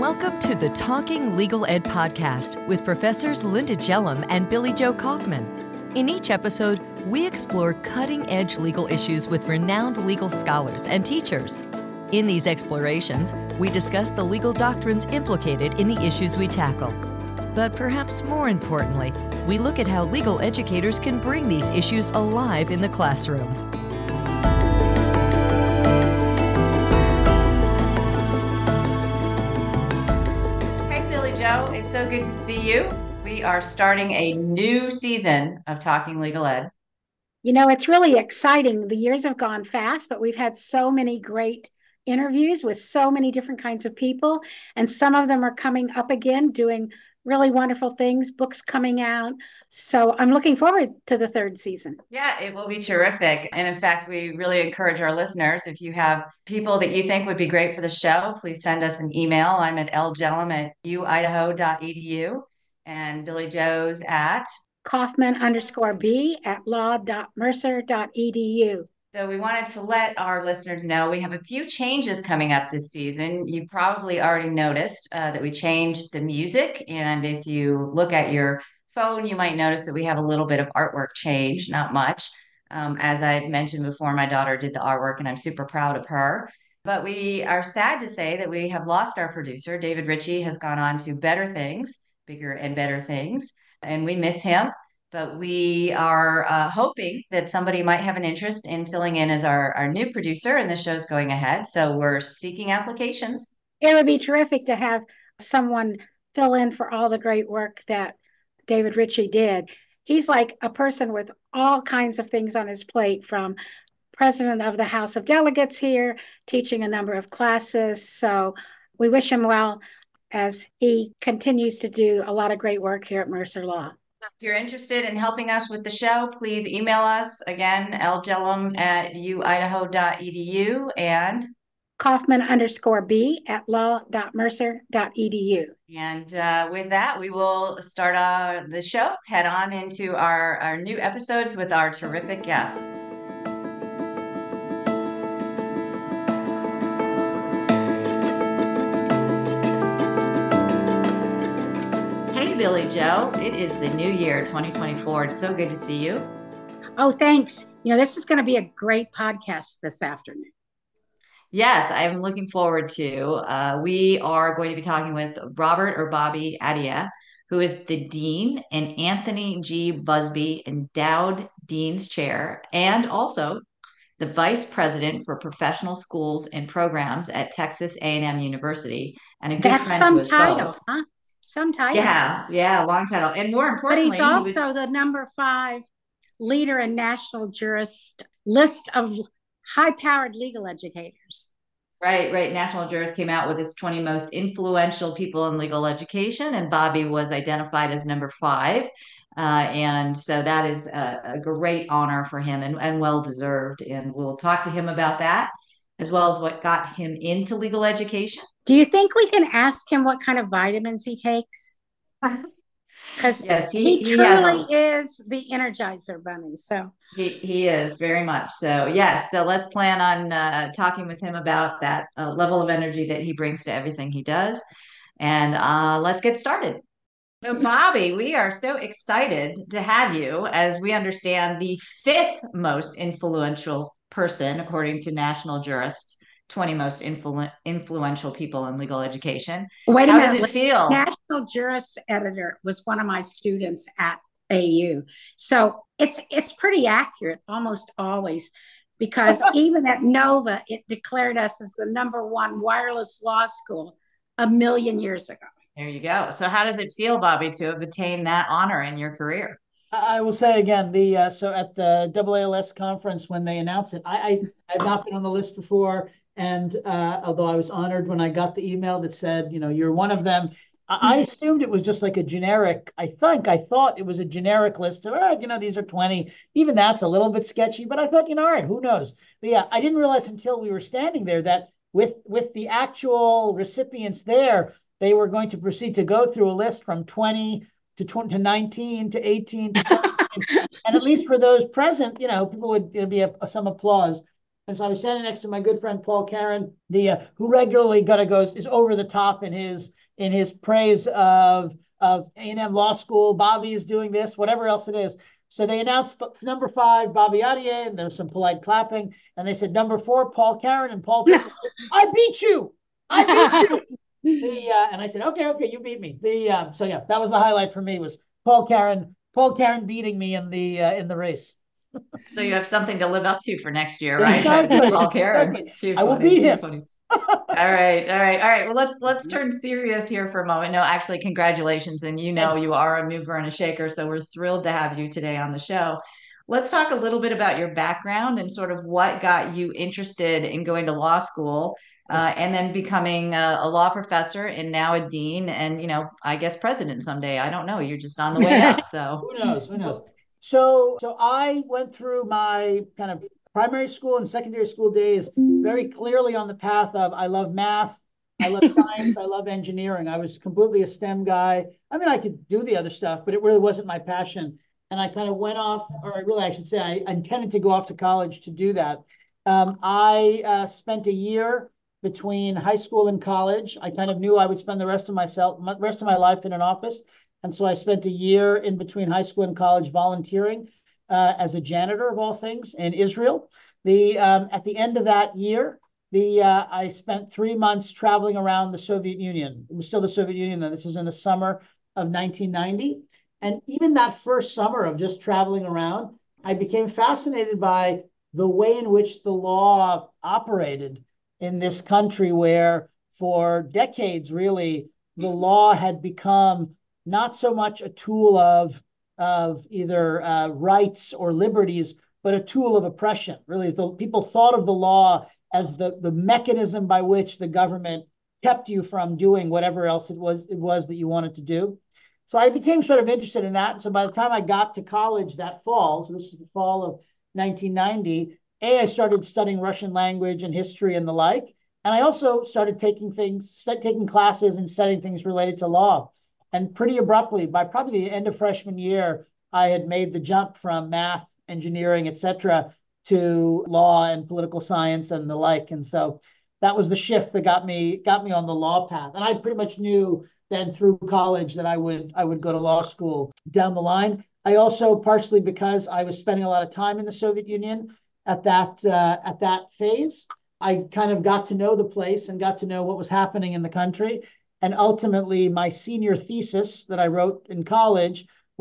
Welcome to the Talking Legal Ed podcast with Professors Linda Jellum and Billy Joe Kaufman. In each episode, we explore cutting-edge legal issues with renowned legal scholars and teachers. In these explorations, we discuss the legal doctrines implicated in the issues we tackle. But perhaps more importantly, we look at how legal educators can bring these issues alive in the classroom. It's so good to see you. We are starting a new season of Talking Legal Ed. You know, it's really exciting. The years have gone fast, but we've had so many great interviews with so many different kinds of people. And some of them are coming up again, doing really wonderful things, books coming out. So I'm looking forward to the third season. Yeah, it will be terrific. And in fact, we really encourage our listeners, if you have people that you think would be great for the show, please send us an email. I'm at ljellum@uidaho.edu and Billy Joe's at Kaufman_B@law.mercer.edu. So we wanted to let our listeners know we have a few changes coming up this season. You probably already noticed that we changed the music. And if you look at your phone, you might notice that we have a little bit of artwork change, not much. As I mentioned before, my daughter did the artwork and I'm super proud of her. But we are sad to say that we have lost our producer. David Ritchie has gone on to better things, bigger and better things, and we miss him. But we are hoping that somebody might have an interest in filling in as our new producer, and the show's going ahead. So we're seeking applications. It would be terrific to have someone fill in for all the great work that David Ritchie did. He's like a person with all kinds of things on his plate, from president of the House of Delegates here, teaching a number of classes. So we wish him well as he continues to do a lot of great work here at Mercer Law. If you're interested in helping us with the show, please email us again, ljellum@uidaho.edu and Kaufman_B@law.mercer.edu. And with that, we will start the show, head on into our new episodes with our terrific guests. Billy Joe, it is the new year, 2024. It's so good to see you. Oh, thanks. You know, this is going to be a great podcast this afternoon. Yes, I'm looking forward to. We are going to be talking with Robert or Bobby Adia, who is the Dean and Anthony G. Busby Endowed Dean's Chair, and also the Vice President for Professional Schools and Programs at Texas A&M University, and a good friend to us both. Huh? Some title. Yeah, long title. And more importantly, but he's also the number 5 leader in National Jurist list of high-powered legal educators. Right. National Jurist came out with its 20 most influential people in legal education, and Bobby was identified as number 5. And so that is a great honor for him and well-deserved. And we'll talk to him about that, as well as what got him into legal education. Do you think we can ask him what kind of vitamins he takes? Because yes, he truly is the Energizer Bunny. So he is very much so. Yes. So let's plan on talking with him about that level of energy that he brings to everything he does. And let's get started. So Bobby, we are so excited to have you, as we understand the 5th most influential person, according to National Jurist. 20 most influential people in legal education. Wait a minute. How does it feel? National Jurist editor was one of my students at AU. So it's pretty accurate almost always, because even at Nova, it declared us as the number 1 wireless law school a million years ago. There you go. So how does it feel, Bobby, to have attained that honor in your career? I will say again, so at the AALS conference, when they announced it, I've not been on the list before. And although I was honored when I got the email that said, you're one of them, I assumed it was just like a generic. I thought it was a generic list of, these are 20. Even that's a little bit sketchy, but I thought, all right, who knows? But yeah, I didn't realize until we were standing there that with the actual recipients there, they were going to proceed to go through a list from 20 to 19 to 18 to 17. And at least for those present, people would be some applause. And so I was standing next to my good friend Paul Karen, who regularly is over the top in his praise of A&M Law School. Bobby is doing this, whatever else it is. So they announced number 5, Bobby Adier, and there was some polite clapping. And they said number 4, Paul Karen, and Paul told me, I beat you. And I said, okay, you beat me. So yeah, that was the highlight for me, was Paul Karen beating me in the race. So you have something to live up to for next year, right? Exactly. Paul Karen. Exactly. I will beat him. Funny. All right. Well, let's turn serious here for a moment. No, actually, congratulations. And you are a mover and a shaker, so we're thrilled to have you today on the show. Let's talk a little bit about your background and sort of what got you interested in going to law school, and then becoming a law professor and now a dean and, I guess president someday. I don't know. You're just on the way up. So who knows? So I went through my kind of primary school and secondary school days very clearly on the path of, I love math, I love science, I love engineering. I was completely a STEM guy. I mean, I could do the other stuff, but it really wasn't my passion. And I kind of went off, I should say, I intended to go off to college to do that. I spent a year between high school and college. I kind of knew I would spend the rest of my life in an office. And so I spent a year in between high school and college volunteering as a janitor, of all things, in Israel. At the end of that year, I spent 3 months traveling around the Soviet Union. It was still the Soviet Union then. This is in the summer of 1990. And even that first summer of just traveling around, I became fascinated by the way in which the law operated in this country, where for decades, really, the law had become not so much a tool of either rights or liberties, but a tool of oppression. Really, people thought of the law as the mechanism by which the government kept you from doing whatever else it was that you wanted to do. So I became sort of interested in that. And so by the time I got to college that fall, so this was the fall of 1990, I started studying Russian language and history and the like. And I also started taking classes and studying things related to law. And pretty abruptly, by probably the end of freshman year, I had made the jump from math, engineering, et cetera, to law and political science and the like. And so that was the shift that got me on the law path. And I pretty much knew then through college that I would go to law school down the line. I also, partially because I was spending a lot of time in the Soviet Union at that phase, I kind of got to know the place and got to know what was happening in the country. And ultimately, my senior thesis that I wrote in college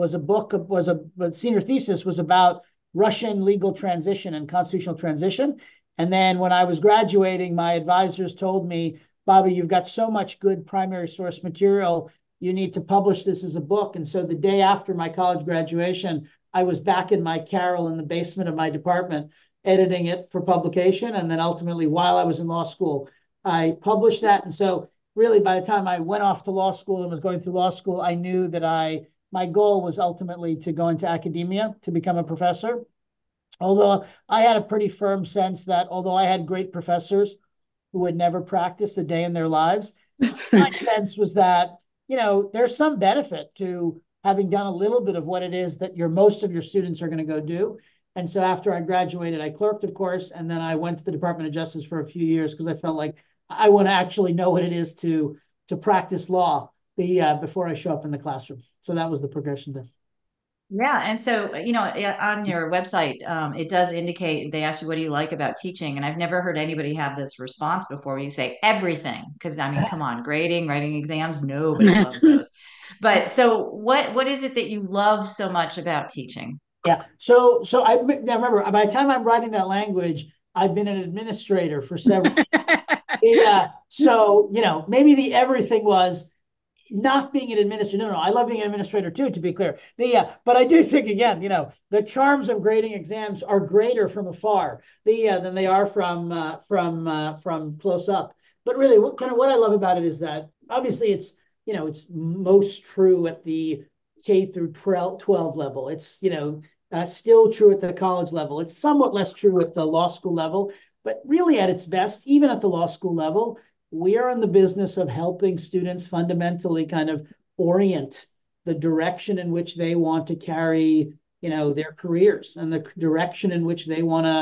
senior thesis was about Russian legal transition and constitutional transition. And then when I was graduating, my advisors told me, Bobby, you've got so much good primary source material, you need to publish this as a book. And so the day after my college graduation, I was back in my Carrel in the basement of my department, editing it for publication. And then ultimately, while I was in law school, I published that. And so really, by the time I went off to law school and was going through law school, I knew that my goal was ultimately to go into academia, to become a professor. Although I had a pretty firm sense that although I had great professors who would never practice a day in their lives, my sense was that, there's some benefit to having done a little bit of what it is that most of your students are going to go do. And so after I graduated, I clerked, of course, and then I went to the Department of Justice for a few years because I felt like I want to actually know what it is to practice law before I show up in the classroom. So that was the progression there. Yeah. And so, on your website, it does indicate, they ask you, what do you like about teaching? And I've never heard anybody have this response before where you say everything. Because come on, grading, writing exams, nobody loves those. But so what is it that you love so much about teaching? Yeah. So I remember by the time I'm writing that language, I've been an administrator for several years. So, maybe the everything was not being an administrator. No, I love being an administrator too, to be clear. But I do think, again, the charms of grading exams are greater from afar than they are from close up. But really, what I love about it is that obviously it's most true at the K through 12 level. It's still true at the college level. It's somewhat less true at the law school level. But really, at its best, even at the law school level, we are in the business of helping students fundamentally kind of orient the direction in which they want to carry, their careers and the direction in which they want to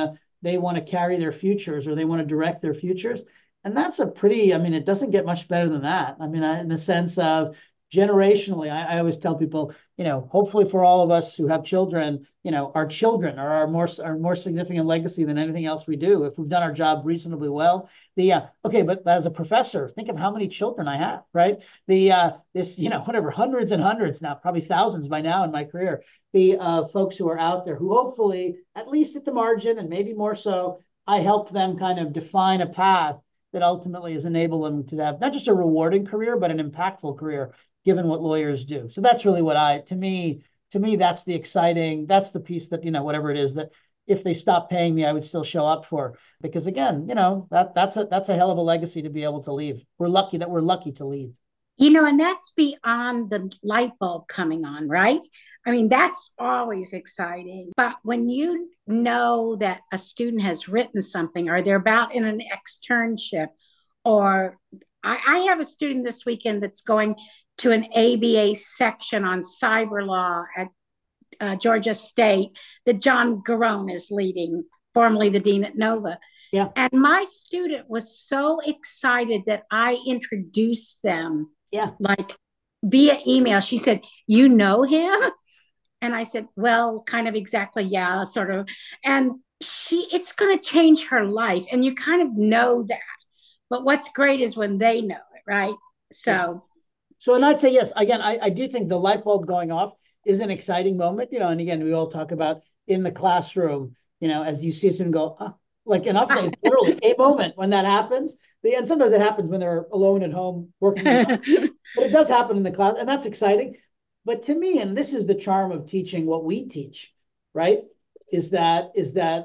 they want to carry their futures or they want to direct their futures. And that's a pretty, I mean, it doesn't get much better than that. I mean, in the sense of generationally, I always tell people, hopefully for all of us who have children, our children are our more significant legacy than anything else we do if we've done our job reasonably well. Okay, but as a professor, think of how many children I have, right? Whatever, hundreds and hundreds now, probably thousands by now in my career. The folks who are out there who hopefully, at least at the margin and maybe more so, I helped them kind of define a path that ultimately has enabled them to have not just a rewarding career, but an impactful career, given what lawyers do. So that's really what to me, that's the exciting, that's the piece that, whatever it is that if they stop paying me, I would still show up for. Because again, that's a hell of a legacy to be able to leave. We're lucky to leave. And that's beyond the light bulb coming on, right? I mean, that's always exciting. But when you know that a student has written something or they're about in an externship, or I have a student this weekend that's going to an ABA section on cyber law at Georgia State that John Garone is leading, formerly the dean at Nova. Yeah. And my student was so excited that I introduced them. Yeah. Like via email. She said, "You know him?" And I said, "Well, kind of exactly. Yeah, sort of." And it's going to change her life. And you kind of know that. But what's great is when they know it, right? So, and I'd say, yes, again, I do think the light bulb going off is an exciting moment, and again, we all talk about in the classroom, as you see a student go, like enough that it's literally a moment when that happens. And sometimes it happens when they're alone at home working, but it does happen in the class, and that's exciting. But to me, and this is the charm of teaching what we teach, right? Is that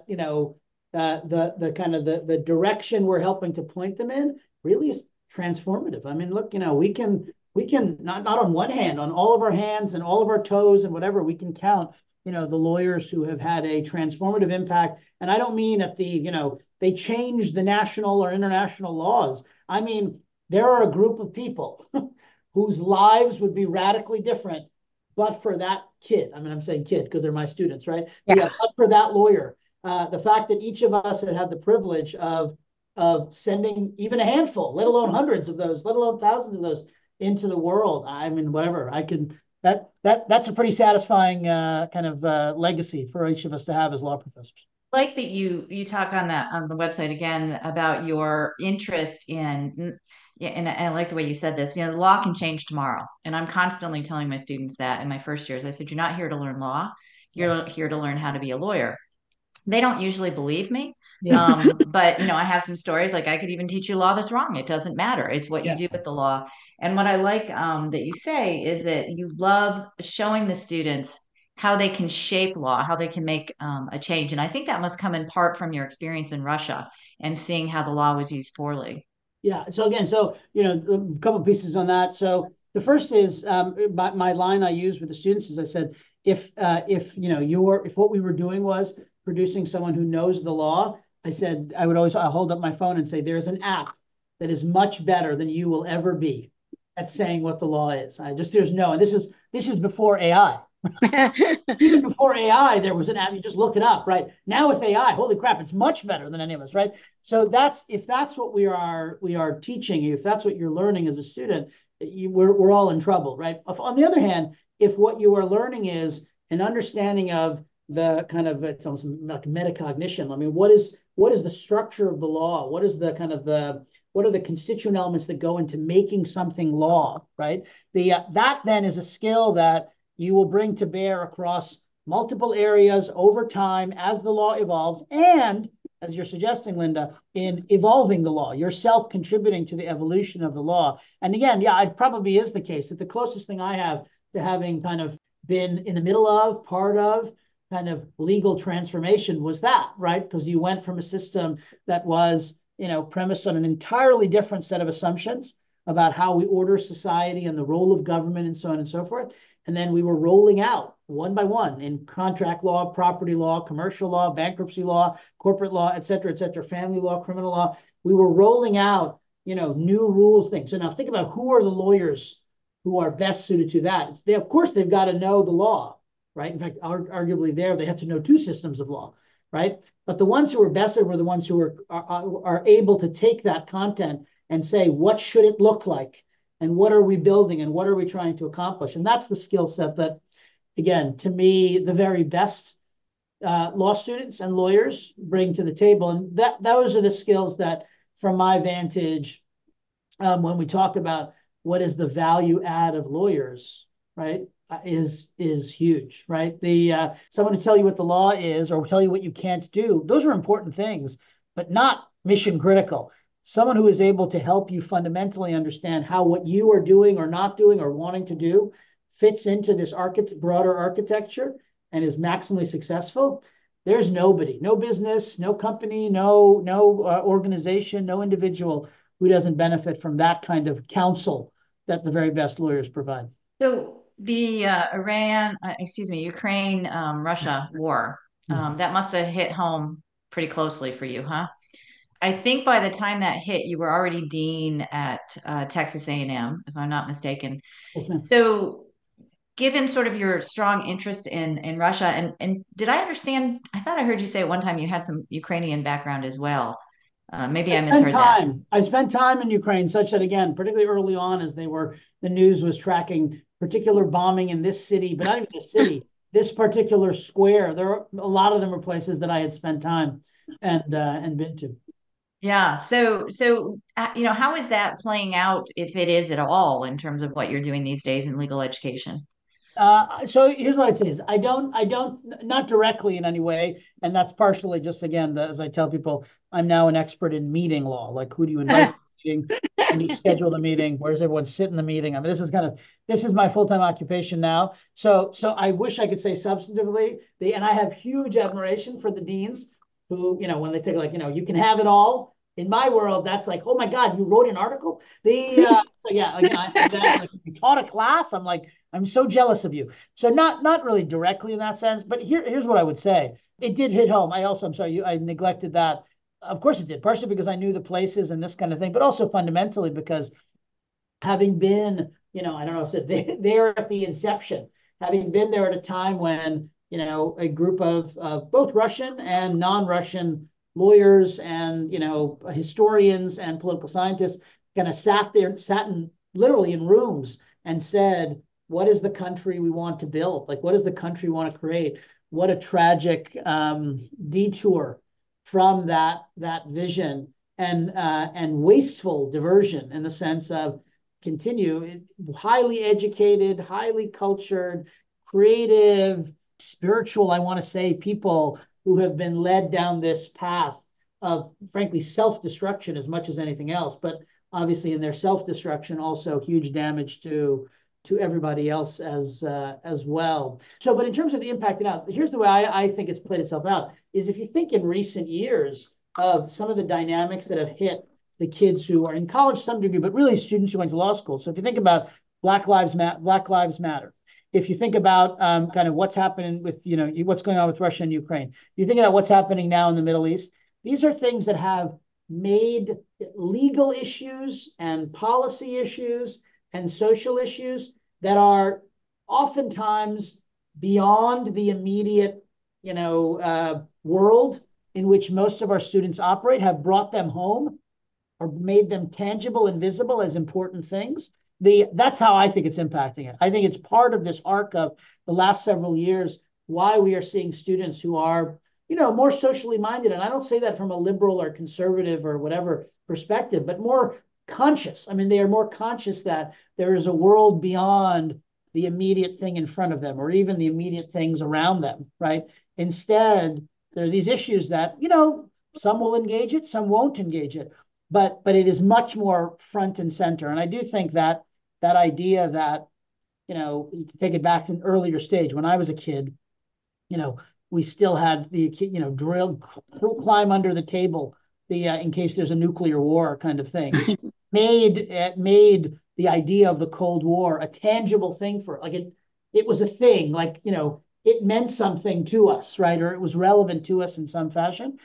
the kind of the direction we're helping to point them in really is transformative. I mean, look, we can not on one hand, on all of our hands and all of our toes and whatever, we can count, the lawyers who have had a transformative impact. And I don't mean at they changed the national or international laws. I mean, there are a group of people whose lives would be radically different, but for that kid. I mean, I'm saying kid because they're my students, right? Yeah. But for that lawyer, the fact that each of us had the privilege of sending even a handful, let alone hundreds of those, let alone thousands of those into the world. I mean, whatever I can. That's a pretty satisfying kind of legacy for each of us to have as law professors. Like that you talk on the website again about your interest in, and I like the way you said this, the law can change tomorrow. And I'm constantly telling my students that in my first years. I said, you're not here to learn law. You're here to learn how to be a lawyer. They don't usually believe me. Yeah. But I have some stories like I could even teach you law that's wrong. It doesn't matter. It's what you do with the law. And what I like that you say is that you love showing the students how they can shape law, how they can make a change. And I think that must come in part from your experience in Russia and seeing how the law was used poorly. Yeah. So again, a couple of pieces on that. So the first is my line I use with the students is I said, if what we were doing was producing someone who knows the law, I said, I hold up my phone and say, there's an app that is much better than you will ever be at saying what the law is. And this is before AI. Even before AI, there was an app. You just look it up, right? Now with AI, holy crap, it's much better than any of us, right? So if that's what we are teaching you, if that's what you're learning as a student, we're all in trouble, right? On the other hand, if what you are learning is an understanding of the kind of, it's almost like metacognition. I mean, what is the structure of the law? What is what are the constituent elements that go into making something law, right? That then is a skill that you will bring to bear across multiple areas over time as the law evolves, and as you're suggesting, Linda, in evolving the law, yourself contributing to the evolution of the law. And again, it probably is the case that the closest thing I have to having kind of been in the middle of, part of, kind of legal transformation was that, right? Because you went from a system that was, premised on an entirely different set of assumptions about how we order society and the role of government and so on and so forth. And then we were rolling out one by one in contract law, property law, commercial law, bankruptcy law, corporate law, et cetera, family law, criminal law. We were rolling out, new rules, things. So now think about who are the lawyers who are best suited to that. Of course, they've got to know the law, right? In fact, arguably they have to know two systems of law. right? But the ones who are vested were the ones who are able to take that content and say, what should it look like? And what are we building? And what are we trying to accomplish? And that's the skill set that, again, to me, the very best law students and lawyers bring to the table. And those are the skills that, from my vantage, when we talk about what is the value add of lawyers, right, is huge, right? The someone to tell you what the law is or tell you what you can't do, those are important things, but not mission critical. Someone who is able to help you fundamentally understand how what you are doing or not doing or wanting to do fits into this broader architecture and is maximally successful. There's nobody, no business, no company, no organization, no individual who doesn't benefit from that kind of counsel that the very best lawyers provide. So the Ukraine, Russia war, that must have hit home pretty closely for you, huh? I think by the time that hit, you were already dean at Texas A&M, if I'm not mistaken. Yes, ma'am. So given sort of your strong interest in Russia, and did I understand? I thought I heard you say at one time you had some Ukrainian background as well. Maybe I misheard that. I spent time in Ukraine, such that, again, particularly early on, as the news was tracking particular bombing in this city, but not even this city, this particular square. A lot of them were places that I had spent time and been to. Yeah. So how is that playing out, if it is at all, in terms of what you're doing these days in legal education? So here's what I'd say is I don't, not directly in any way. And that's partially just, again, as I tell people, I'm now an expert in meeting law. Like, who do you invite to the meeting? And you schedule the meeting? Where does everyone sit in the meeting? I mean, this is my full-time occupation now. So I wish I could say substantively, and I have huge admiration for the deans who, when they take, like, you can have it all. In my world, that's like, oh my God, you wrote an article? So yeah, like, you taught a class. I'm like, I'm so jealous of you. So not really directly in that sense, but here's what I would say. It did hit home. I'm sorry, I neglected that. Of course it did, partially because I knew the places and this kind of thing, but also fundamentally because having been, I don't know, so there at the inception, having been there at a time when, a group of both Russian and non-Russian lawyers and, historians and political scientists kind of sat literally in rooms and said, what is the country we want to build? Like, what is the country we want to create? What a tragic detour from that vision and wasteful diversion, in the sense of highly educated, highly cultured, creative, spiritual, I want to say, people who have been led down this path of, frankly, self-destruction as much as anything else, but obviously in their self-destruction also huge damage to everybody else as well. So, but in terms of the impact here's the way I think it's played itself out, is if you think in recent years of some of the dynamics that have hit the kids who are in college to some degree, but really students who went to law school. So if you think about Black Lives Matter, if you think about kind of what's happening with, what's going on with Russia and Ukraine, you think about what's happening now in the Middle East, these are things that have made legal issues and policy issues and social issues that are oftentimes beyond the immediate, world in which most of our students operate, have brought them home or made them tangible and visible as important things. That's how I think it's impacting it. I think it's part of this arc of the last several years, why we are seeing students who are, more socially minded. And I don't say that from a liberal or conservative or whatever perspective, but more conscious. I mean, they are more conscious that there is a world beyond the immediate thing in front of them or even the immediate things around them, right? Instead, there are these issues that, some will engage it, some won't engage it, but it is much more front and center. And I do think that idea that, you can take it back to an earlier stage. When I was a kid, we still had the, climb under the table, in case there's a nuclear war kind of thing, which made the idea of the Cold War a tangible thing it was a thing, it meant something to us, right? Or it was relevant to us in some fashion.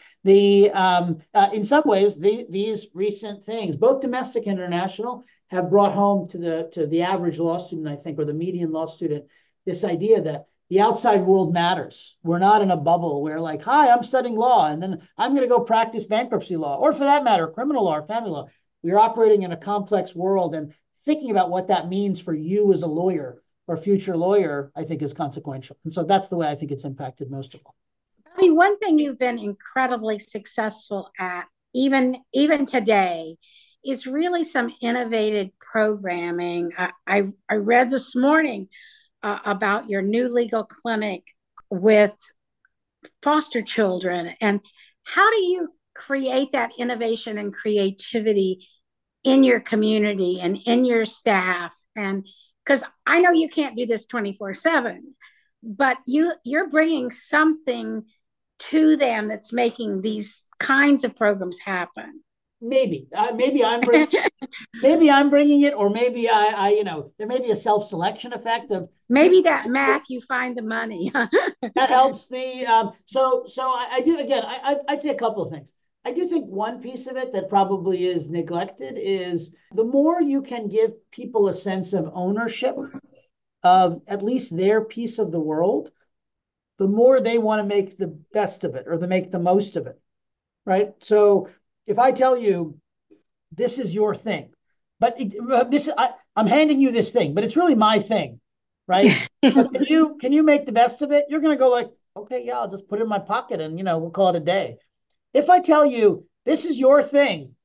In some ways, these recent things, both domestic and international, have brought home to the average law student, I think, or the median law student, this idea that, the outside world matters. We're not in a bubble where like, hi, I'm studying law and then I'm going to go practice bankruptcy law, or for that matter, criminal law or family law. We're operating in a complex world, and thinking about what that means for you as a lawyer or future lawyer, I think is consequential. And so that's the way I think it's impacted most of all. I mean, one thing you've been incredibly successful at, even today, is really some innovative programming. I read this morning about your new legal clinic with foster children, and how do you create that innovation and creativity in your community and in your staff? And because I know you can't do this 24/7, but you're bringing something to them that's making these kinds of programs happen. Maybe I'm bringing, maybe I'm bringing it, or maybe I there may be a self-selection effect of maybe that math, you find the money. that helps the so I do, again, I'd say a couple of things. I do think one piece of it that probably is neglected is the more you can give people a sense of ownership of at least their piece of the world, the more they want to make the best of it or to make the most of it, right? So if I tell you this is your thing, but I'm handing you this thing, but it's really my thing, right? But can you make the best of it? You're going to go like, okay, yeah, I'll just put it in my pocket and we'll call it a day. If I tell you this is your thing,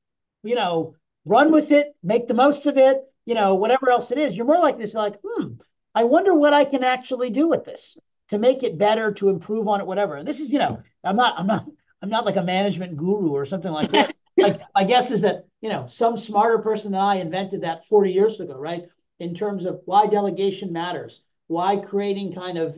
run with it, make the most of it, whatever else it is, you're more likely to say like, I wonder what I can actually do with this to make it better, to improve on it, whatever. And this is, I'm not like a management guru or something like this. Like, my guess is that, some smarter person than I invented that 40 years ago, right? In terms of why delegation matters, why creating kind of,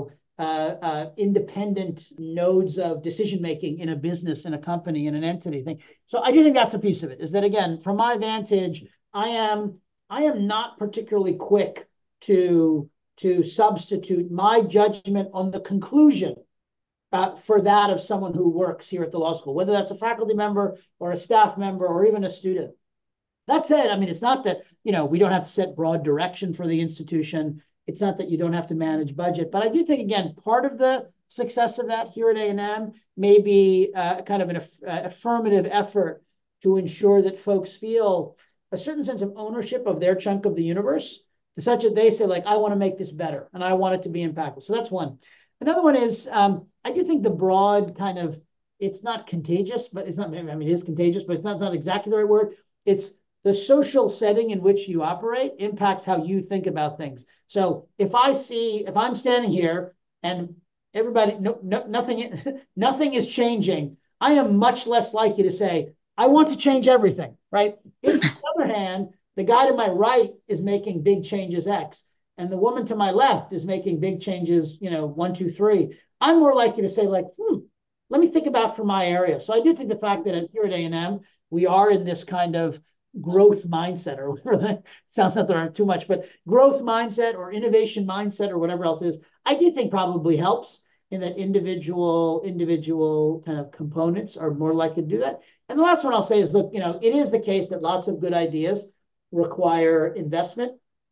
independent nodes of decision-making in a business, in a company, in an entity thing. So I do think that's a piece of it, is that, again, from my vantage, I am not particularly quick to substitute my judgment on the conclusion for that of someone who works here at the law school, whether that's a faculty member or a staff member or even a student. That said, I mean, it's not that, we don't have to set broad direction for the institution. It's not that you don't have to manage budget. But I do think, again, part of the success of that here at A&M may be kind of an affirmative effort to ensure that folks feel a certain sense of ownership of their chunk of the universe, such that they say, like, I want to make this better and I want it to be impactful. So that's one. Another one is, I do think the broad kind of, it's not contagious, but it's not, I mean, it is contagious, but it's not exactly the right word. It's the social setting in which you operate impacts how you think about things. So if I'm standing here and everybody, nothing is changing, I am much less likely to say, I want to change everything, right? If, on the other hand, the guy to my right is making big changes X, and the woman to my left is making big changes, 1, 2, 3, I'm more likely to say like, let me think about for my area. So I do think the fact that here at A&M, we are in this kind of growth mindset, or whatever that sounds like there aren't too much, but growth mindset or innovation mindset or whatever else is, I do think probably helps in that individual kind of components are more likely to do that. And the last one I'll say is, look, it is the case that lots of good ideas require investment.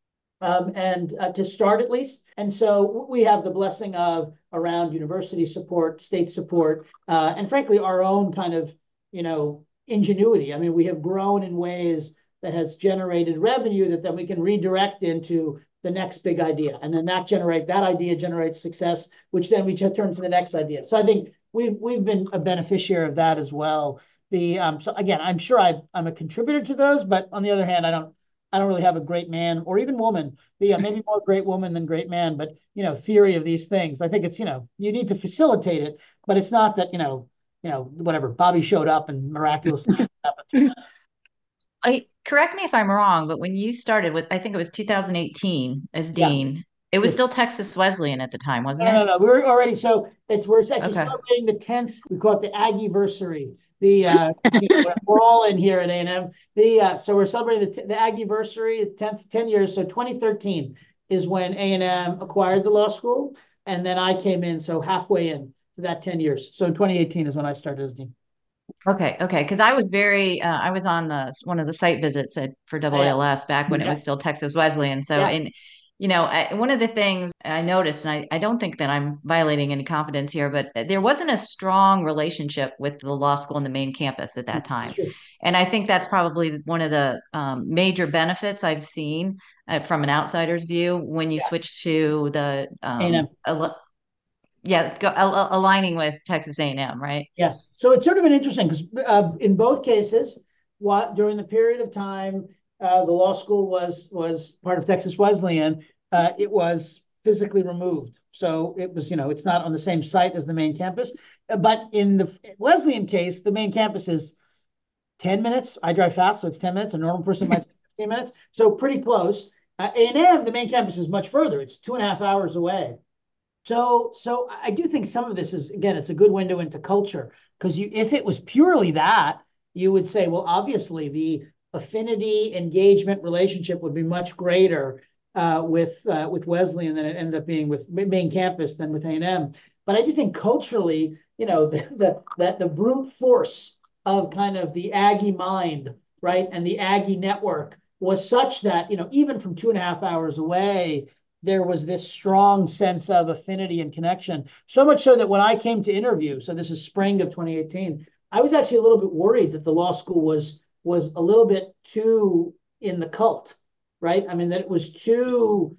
And to start at least. And so we have the blessing of around university support, state support, and frankly, our own kind of, ingenuity. I mean, we have grown in ways that has generated revenue that then we can redirect into the next big idea. And then that idea generates success, which then we turn to the next idea. So I think we've been a beneficiary of that as well. So again, I'm sure I'm a contributor to those, but on the other hand, I don't really have a great man or even woman, maybe more great woman than great man, but, theory of these things. I think it's, you need to facilitate it, but it's not that, whatever, Bobby showed up and miraculously happened. Correct me if I'm wrong, but when you started with, I think it was 2018 as dean, it was still Texas Wesleyan at the time, wasn't it? No. We're already, we're actually celebrating the 10th. We call it the Aggie-versary. We're all in here at A&M. So we're celebrating the Aggie-versary, 10 years. So 2013 is when A&M acquired the law school, and then I came in, so halfway in to that 10 years. So 2018 is when I started as dean. Okay. Because I was I was on one of the site visits for AALS back when it was still Texas Wesleyan. So, One of the things I noticed, and I don't think that I'm violating any confidence here, but there wasn't a strong relationship with the law school and the main campus at that time. Sure. And I think that's probably one of the major benefits I've seen from an outsider's view when you switch to the A&M. aligning with Texas A&M, right? Yeah. So it's sort of an interesting because in both cases, during the period of time the law school was part of Texas Wesleyan, it was physically removed. So it was, it's not on the same site as the main campus. But in the Wesleyan case, the main campus is 10 minutes. I drive fast, so it's 10 minutes. A normal person might say 15 minutes. So pretty close. A&M, the main campus is much further. It's 2.5 hours away. So I do think some of this is, again, it's a good window into culture, because if it was purely that, you would say, well, obviously the affinity, engagement, relationship would be much greater with Wesleyan than it ended up being with main campus than with A&M. But I do think culturally, the brute force of kind of the Aggie mind, right, and the Aggie network was such that, even from 2.5 hours away, there was this strong sense of affinity and connection. So much so that when I came to interview, so this is spring of 2018, I was actually a little bit worried that the law school was a little bit too in the cult, right? I mean, that it was too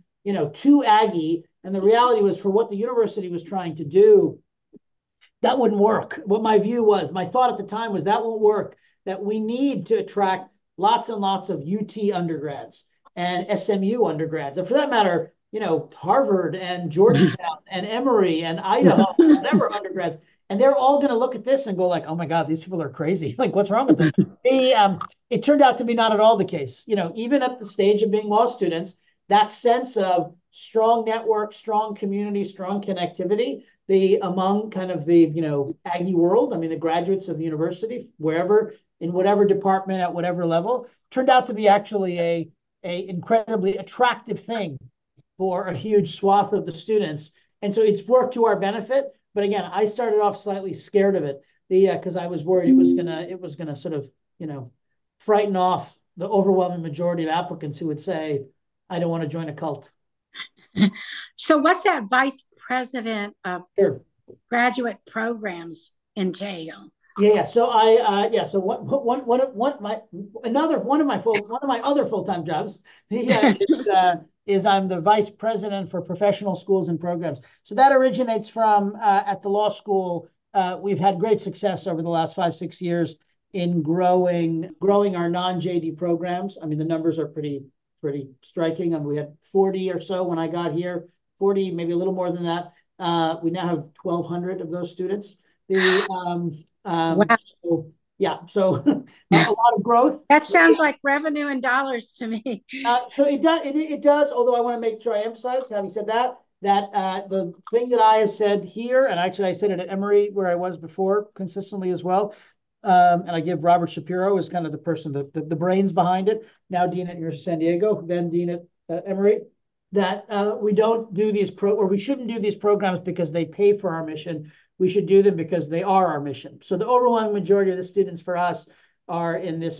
Aggie. And the reality was, for what the university was trying to do, that wouldn't work. What my thought at the time was, that won't work, that we need to attract lots and lots of UT undergrads and SMU undergrads. And for that matter, Harvard and Georgetown and Emory and Idaho, whatever undergrads. And they're all going to look at this and go like, oh my God, these people are crazy. Like, what's wrong with them? It turned out to be not at all the case. Even at the stage of being law students, that sense of strong network, strong community, strong connectivity, among kind of the, Aggie world, I mean, the graduates of the university, wherever, in whatever department, at whatever level, turned out to be actually a incredibly attractive thing for a huge swath of the students. And so it's worked to our benefit. But again, I started off slightly scared of it, because I was worried it was gonna sort of, frighten off the overwhelming majority of applicants who would say, I don't want to join a cult. So what's that vice president of Sure. graduate programs entail? Yeah. So So one of my other full-time jobs is I'm the vice president for professional schools and programs. So that originates from at the law school. We've had great success over the last 5-6 years in growing our non-JD programs. I mean, the numbers are pretty striking. I mean, we had 40 or so when I got here, 40, maybe a little more than that. We now have 1,200 of those students. Wow. So a lot of growth. That sounds like revenue in dollars to me. So it does. Although I want to make sure I emphasize, having said that the thing that I have said here, and actually I said it at Emory where I was before consistently as well, and I give Robert Shapiro as kind of the person, the brains behind it, now dean at University of San Diego, then dean at Emory, that we don't do these we shouldn't do these programs because they pay for our mission. We should do them because they are our mission. So the overwhelming majority of the students for us are in this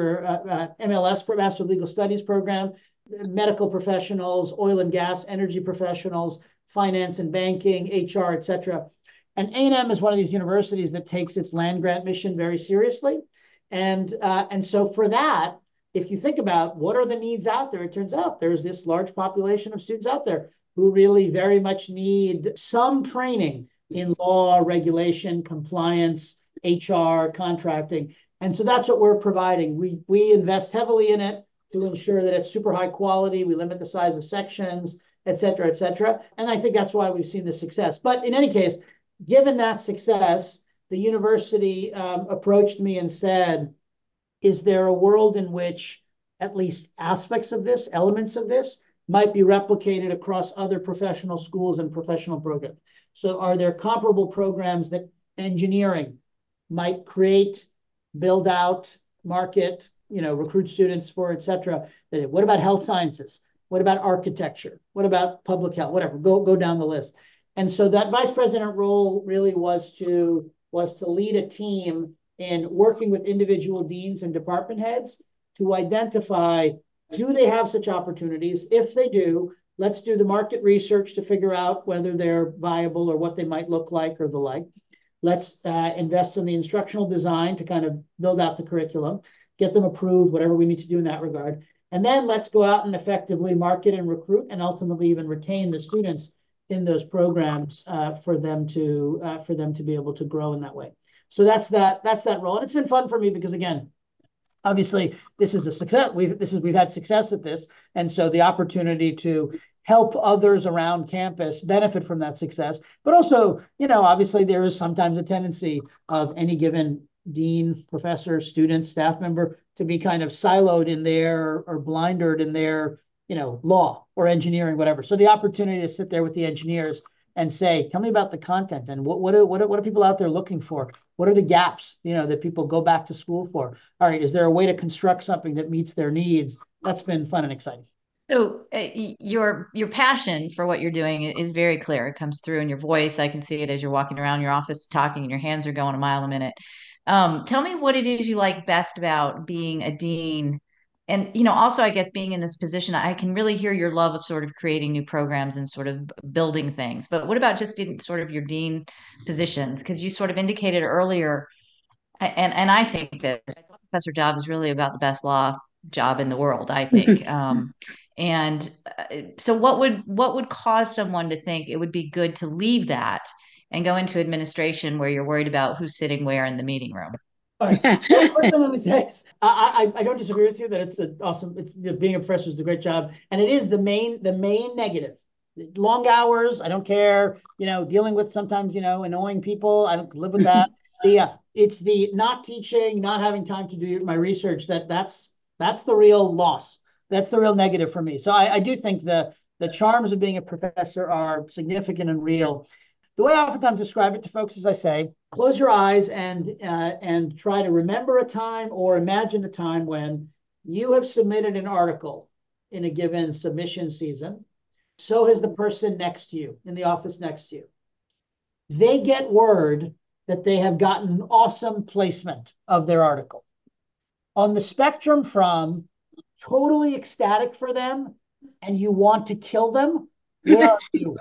MLS, Master of Legal Studies program, medical professionals, oil and gas, energy professionals, finance and banking, HR, et cetera. And A&M is one of these universities that takes its land grant mission very seriously. And so for that, if you think about what are the needs out there, it turns out there's this large population of students out there who really very much need some training in law, regulation, compliance, HR, contracting. And so that's what we're providing. We invest heavily in it to ensure that it's super high quality. We limit the size of sections, et cetera, et cetera. And I think that's why we've seen the success. But in any case, given that success, the university approached me and said, is there a world in which at least aspects of this, elements of this, might be replicated across other professional schools and professional programs? So are there comparable programs that engineering might create, build out, market, recruit students for, et cetera? What about health sciences? What about architecture? What about public health? Whatever, go down the list. And so that vice president role really was to lead a team in working with individual deans and department heads to identify, do they have such opportunities? If they do, Let's do the market research to figure out whether they're viable or what they might look like or the like. Let's invest in the instructional design to kind of build out the curriculum, get them approved, whatever we need to do in that regard. And then let's go out and effectively market and recruit and ultimately even retain the students in those programs for them to be able to grow in that way. So that's that role. And it's been fun for me because, again, obviously this is a success. We've had success at this. And so the opportunity to help others around campus benefit from that success. But also, obviously there is sometimes a tendency of any given dean, professor, student, staff member to be kind of siloed in their or blindered in their, law or engineering, whatever. So the opportunity to sit there with the engineers and say, tell me about the content and what are people out there looking for? What are the gaps, that people go back to school for? All right, is there a way to construct something that meets their needs? That's been fun and exciting. So your passion for what you're doing is very clear. It comes through in your voice. I can see it as you're walking around your office talking and your hands are going a mile a minute. Tell me what it is you like best about being a dean. And, also, I guess, being in this position, I can really hear your love of sort of creating new programs and sort of building things. But what about just in sort of your dean positions? Because you sort of indicated earlier, and I think that the professor job is really about the best law job in the world, I think. And so what would cause someone to think it would be good to leave that and go into administration where you're worried about who's sitting where in the meeting room? All right. First thing, let me say, I don't disagree with you that it's awesome. Being a professor is a great job, and it is the main negative. Long hours. I don't care. Dealing with sometimes annoying people. I don't live with that. It's the not teaching, not having time to do my research. That's the real loss. That's the real negative for me. So I do think the charms of being a professor are significant and real. The way I oftentimes describe it to folks is I say, close your eyes and try to remember a time or imagine a time when you have submitted an article in a given submission season. So has the person next to you in the office next to you. They get word that they have gotten awesome placement of their article. On the spectrum from totally ecstatic for them and you want to kill them, where are you?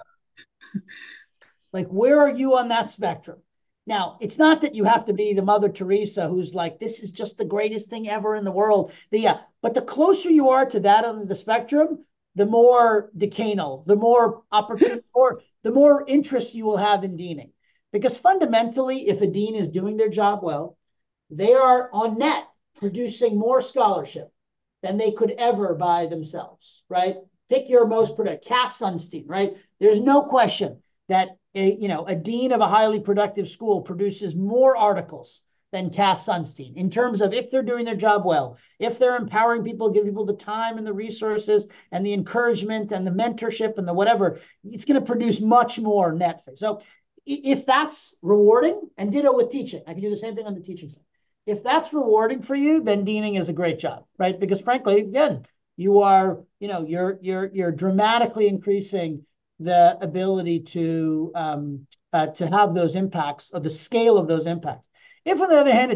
Like, where are you on that spectrum? Now, it's not that you have to be the Mother Teresa who's like, this is just the greatest thing ever in the world. But the closer you are to that on the spectrum, the more decanal, the more opportunity, or the more interest you will have in deaning. Because fundamentally, if a dean is doing their job well, they are on net producing more scholarship than they could ever by themselves, right? Pick your most productive, Cass Sunstein, right? There's no question that a dean of a highly productive school produces more articles than Cass Sunstein in terms of if they're doing their job well, if they're empowering people, give people the time and the resources and the encouragement and the mentorship and the whatever, it's going to produce much more net. So if that's rewarding, and ditto with teaching, I can do the same thing on the teaching side. If that's rewarding for you, then deaning is a great job, right? Because frankly, again, you are, you're dramatically increasing the ability to have those impacts or the scale of those impacts. If on the other hand,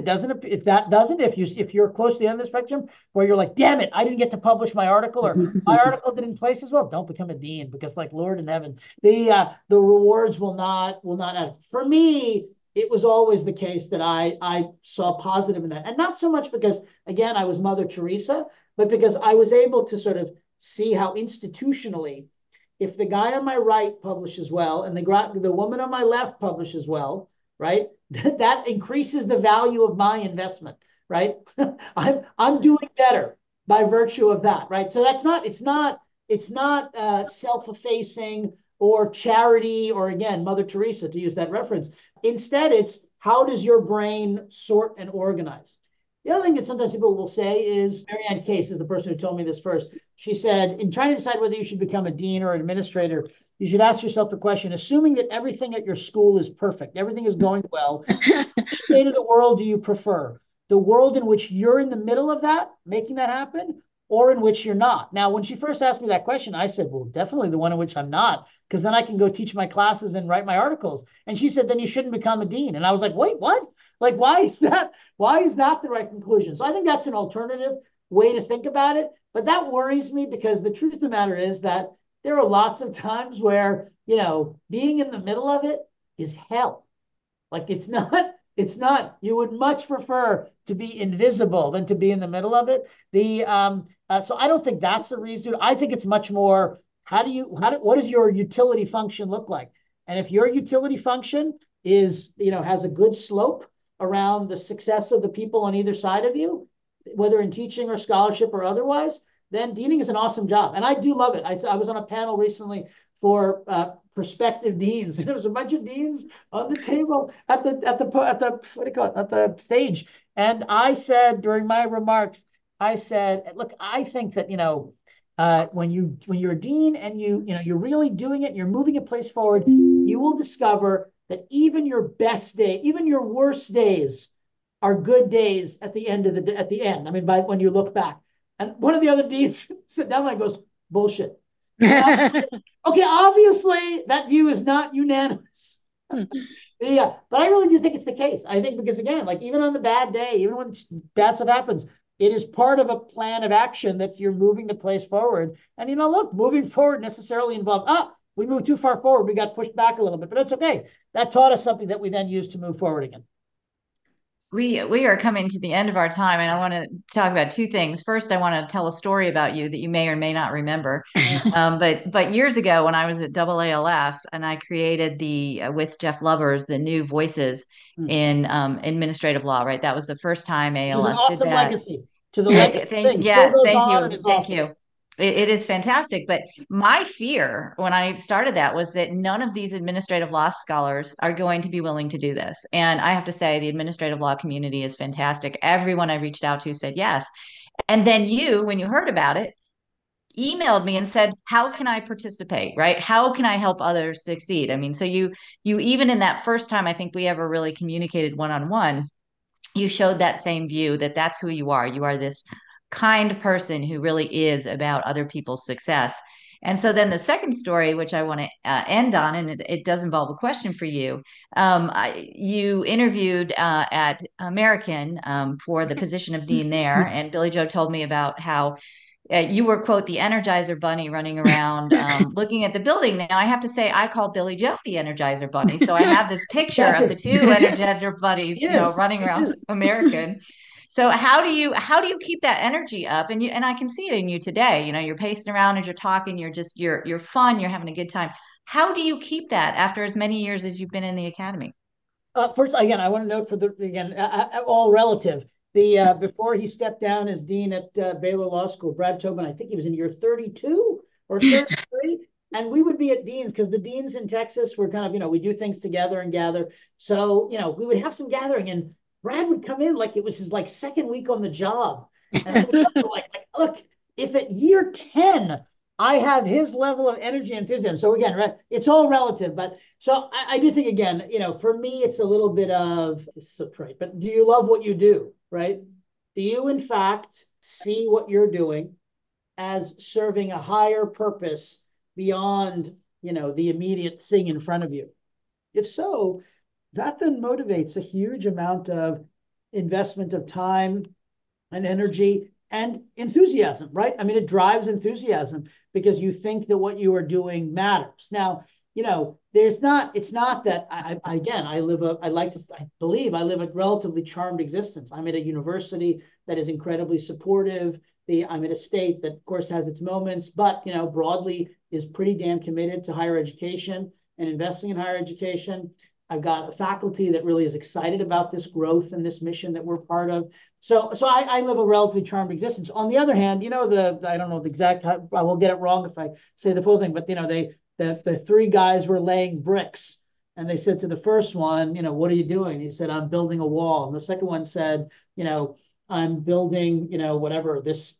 if you're close to the end of the spectrum where you're like, damn it, I didn't get to publish my article or my article didn't place as well, don't become a dean because like Lord in heaven, the rewards will not add. For me, it was always the case that I saw positive in that. And not so much because, again, I was Mother Teresa, but because I was able to sort of see how institutionally, if the guy on my right publishes well and the woman on my left publishes well, right, that increases the value of my investment, right? I'm doing better by virtue of that, right? So it's not self-effacing or charity or, again, Mother Teresa, to use that reference. Instead, it's how does your brain sort and organize? The other thing that sometimes people will say is, Marianne Case is the person who told me this first. She said, in trying to decide whether you should become a dean or an administrator, you should ask yourself the question, assuming that everything at your school is perfect, everything is going well, which state of the world do you prefer? The world in which you're in the middle of that, making that happen, or in which you're not? Now, when she first asked me that question, I said, well, definitely the one in which I'm not, because then I can go teach my classes and write my articles. And she said, then you shouldn't become a dean. And I was like, wait, what? Like, why is that the right conclusion? So I think that's an alternative way to think about it. But that worries me because the truth of the matter is that there are lots of times where, being in the middle of it is hell. Like it's not, you would much prefer to be invisible than to be in the middle of it. So I don't think that's the reason. I think it's much more, what does your utility function look like? And if your utility function is, has a good slope around the success of the people on either side of you, whether in teaching or scholarship or otherwise, then deaning is an awesome job. And I do love it. I was on a panel recently for prospective deans, and there was a bunch of deans on the table at the what do you call it, at the stage. And I said during my remarks, I said, look, I think that when you're a dean and you're really doing it, and you're moving a place forward, you will discover that even your best day, even your worst days, are good days at the end. I mean, when you look back. And one of the other deans sit down and goes, bullshit. Okay, obviously that view is not unanimous. Yeah, but I really do think it's the case. I think because, again, like even on the bad day, even when bad stuff happens, it is part of a plan of action that you're moving the place forward. And, look, moving forward necessarily involves, we moved too far forward. We got pushed back a little bit, but it's okay. That taught us something that we then used to move forward again. We are coming to the end of our time, and I want to talk about two things. First, I want to tell a story about you that you may or may not remember. But years ago, when I was at AALS, and I created with Jeff Lovers, the new voices in administrative law. Right, that was the first time ALS an awesome did that. Legacy to the legacy thing. Yes, thank you. It is fantastic. But my fear when I started that was that none of these administrative law scholars are going to be willing to do this. And I have to say, the administrative law community is fantastic. Everyone I reached out to said yes. And then you, when you heard about it, emailed me and said, how can I participate? Right? How can I help others succeed? I mean, so you even in that first time I think we ever really communicated one-on-one, you showed that same view that that's who you are. You are this kind person who really is about other people's success. And so then the second story, which I want to end on, and it does involve a question for you. You interviewed at American for the position of dean there, and Billy Joe told me about how you were, quote, the Energizer Bunny running around looking at the building. Now, I have to say, I call Billy Joe the Energizer Bunny. So I have this picture of the two Energizer Bunnies, running around American. So how do you keep that energy up? And I can see it in you today. You're pacing around as you're talking. You're fun. You're having a good time. How do you keep that after as many years as you've been in the academy? First, again, I want to note all relative. Before he stepped down as dean at Baylor Law School, Brad Tobin, I think he was in year 32 or 33. And we would be at deans because the deans in Texas were kind of, we do things together and gather. So, we would have some gathering, and Brad would come in like it was his second week on the job. And I would look, if at year 10, I have his level of energy and enthusiasm. So again, it's all relative. But so I do think, again, for me, it's a little bit of, this is so trite, but do you love what you do, right? Do you, in fact, see what you're doing as serving a higher purpose beyond, the immediate thing in front of you? If so, that then motivates a huge amount of investment of time and energy and enthusiasm, right? I mean, it drives enthusiasm because you think that what you are doing matters. Now, it's not that I believe I live a relatively charmed existence. I'm at a university that is incredibly supportive. I'm at a state that, of course, has its moments, but, broadly is pretty damn committed to higher education and investing in higher education. I've got a faculty that really is excited about this growth and this mission that we're part of. So I live a relatively charmed existence. On the other hand, I don't know the exact, I will get it wrong if I say the full thing, but, the three guys were laying bricks, and they said to the first one, what are you doing? He said, I'm building a wall. And the second one said, I'm building, whatever, this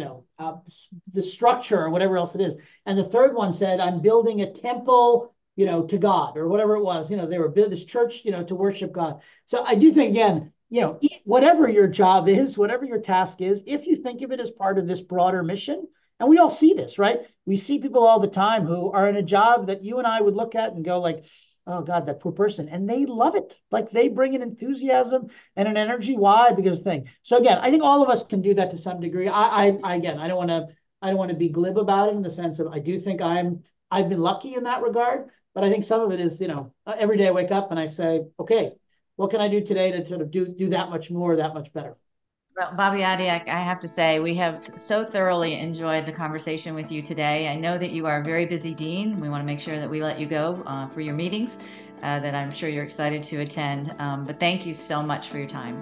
structure or whatever else it is. And the third one said, I'm building a temple, to God, or whatever it was. They were building this church, to worship God. So I do think, again, whatever your job is, whatever your task is, if you think of it as part of this broader mission, and we all see this, right? We see people all the time who are in a job that you and I would look at and go like, oh God, that poor person. And they love it. Like they bring an enthusiasm and an energy. Why? Because thing. So again, I think all of us can do that to some degree. I don't want to, I don't want to be glib about it in the sense of I do think I've been lucky in that regard, but I think some of it is, every day I wake up and I say, okay, what can I do today to sort of do that much more, that much better? Well, Bobby Adi, I have to say, we have so thoroughly enjoyed the conversation with you today. I know that you are a very busy dean. We want to make sure that we let you go for your meetings that I'm sure you're excited to attend. But thank you so much for your time.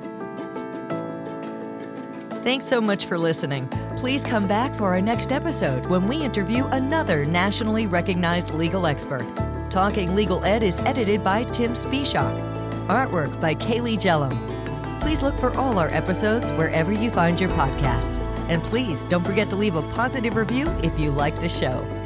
Thanks so much for listening. Please come back for our next episode when we interview another nationally recognized legal expert. Talking Legal Ed is edited by Tim Spieshak. Artwork by Kaylee Jellum. Please look for all our episodes wherever you find your podcasts. And please don't forget to leave a positive review if you like the show.